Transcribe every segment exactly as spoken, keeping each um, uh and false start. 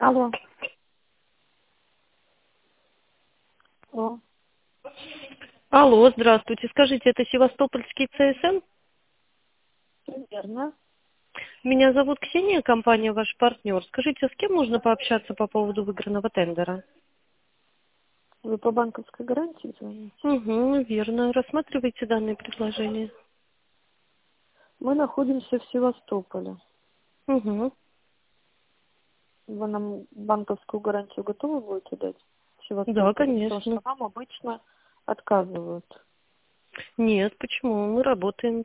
Алло. Алло. Алло, здравствуйте. Скажите, это Севастопольский ЦСМ? Верно. Меня зовут Ксения, компания «Ваш партнер». Скажите, с кем можно пообщаться по поводу выигранного тендера? Вы по банковской гарантии звоните? Угу, верно. Рассматривайте данные предложения. Мы находимся в Севастополе. Угу. Вы нам банковскую гарантию готовы будете дать в Да, Севастополе? Потому что конечно. нам обычно отказывают. Нет, почему? Мы работаем.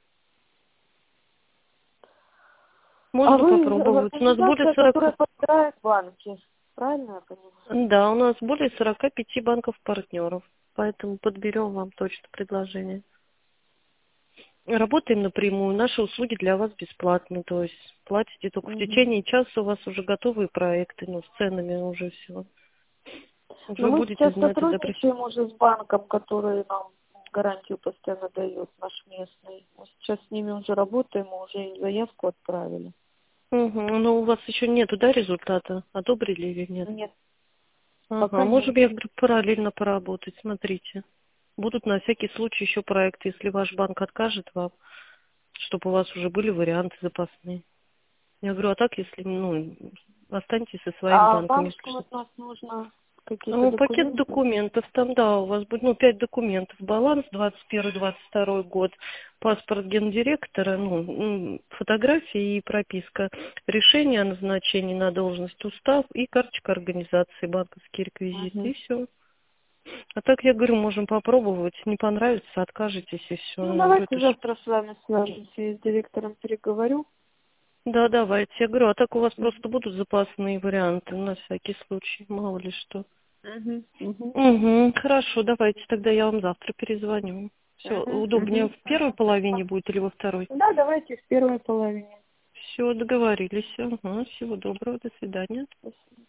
А Можно вы попробовать. У нас более организация, которая сорока. подбирает банки. Правильно я понимаю? Да, у нас более сорока пяти банков-партнеров. Поэтому подберем вам точно предложение. Работаем напрямую. Наши услуги для вас бесплатны. То есть платите только в Угу. течение часа. У вас уже готовые проекты, ну, с ценами уже все. Но Уже мы будете сейчас знать, это при- сотрудничаем уже с банком, который нам гарантию постоянно дает, наш местный. Мы сейчас с ними уже работаем, мы уже им заявку отправили. Мгм. Но у вас еще нету, да, результата? Одобрили или нет? Нет, Ага. пока нет. Можем, я говорю, параллельно поработать. Смотрите. Будут на всякий случай еще проекты, если ваш банк откажет вам, чтобы у вас уже были варианты запасные. Я говорю, а так, если, ну, останьтесь со своим А банком, вам если что что. от нас нужно? Какие-то Ну, пакет документы? документов, там, да, у вас будет, ну, пять документов. Баланс двадцать первый двадцать второй год, паспорт гендиректора, ну, м, фотографии и прописка, решение о назначении на должность, устав и карточка организации, банковские реквизиты, Угу. и все. А так, я говорю, можем попробовать, не понравится, откажетесь, и все. Ну, Ну, говорю, давайте это ж- завтра с вами свяжемся, я с директором переговорю. Да, давайте. Я говорю, а так у вас Угу. просто будут запасные варианты, на всякий случай, мало ли что. Угу. Угу. Угу, хорошо, давайте, тогда я вам завтра перезвоню. Все, Угу. удобнее Угу. в первой половине будет или во второй? Да, давайте в первой половине. Все, договорились. Ага, всего доброго, до свидания. Спасибо.